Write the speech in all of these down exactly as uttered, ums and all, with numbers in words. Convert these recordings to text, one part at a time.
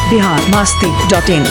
Bihar Masti dot इन।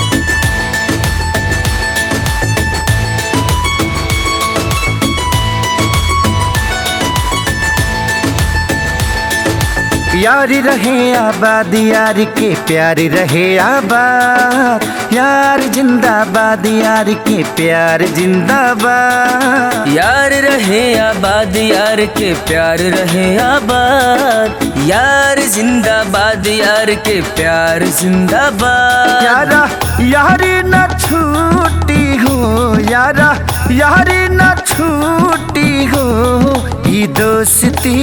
यारी रहे आबाद यार के प्यार रहे आबाद, यार जिंदाबाद यार के प्यार जिंदाबाद। यार रहे आबाद यार के प्यार रहे आबाद, यार जिंदाबाद यार के प्यार जिंदाबाद। यारा यारी न छूटी हो, यारा यारी न छूटी हो, ये दोस्ती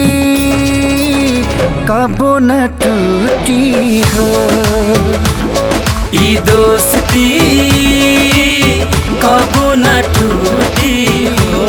कबो न टूटी हो। ये दोस्ती कबो न टूटी हो।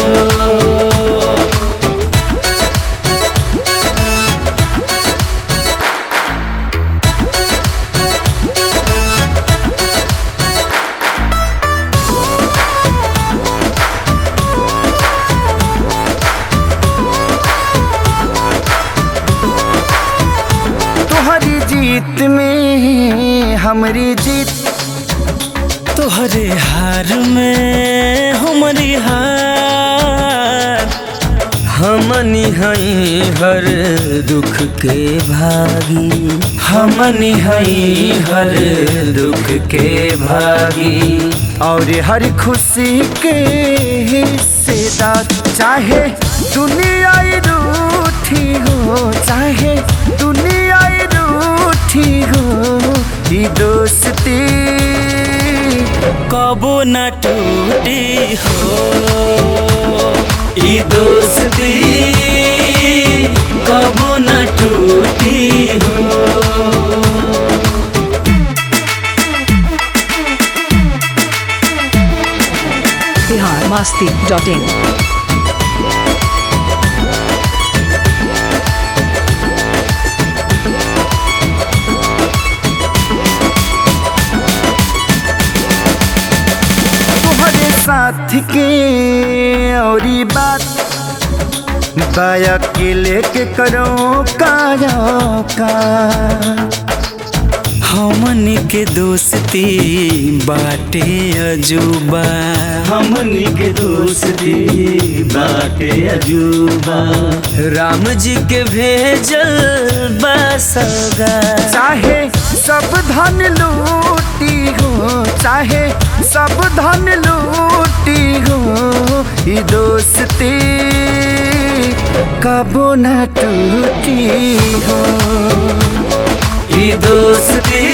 तोहरी जीत में हमारी जीत, तोहरे हार में हमारी हार। हमनी हई हर दुख के भागी, हमनी हई हर दुख के भागी। और हर खुशी के हिस्सेदार, चाहे दुनिया रूठी हो, चाहे दुनिया रूठी हो, ये दोस्ती कबो न टूटी हो। ये दोस्ती कबो न टूटी हो। Bihar Masti dot in. तुम्हारे साथ के और बात बाया के लेके करो काया का। हमनी के दोस्ती बाटे अजूबा, हमनी के दोस्ती बाटे अजूबा। राम जी के भेजल बसगा, चाहे सब धन लूटी हो, चाहे सब धन लूटी हो, ये दोस्ती कबो न टूटी हो। ये दोस्ती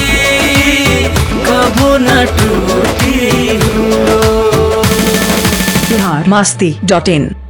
कबो न टूटी हो। बिहार मस्ती डॉट इन।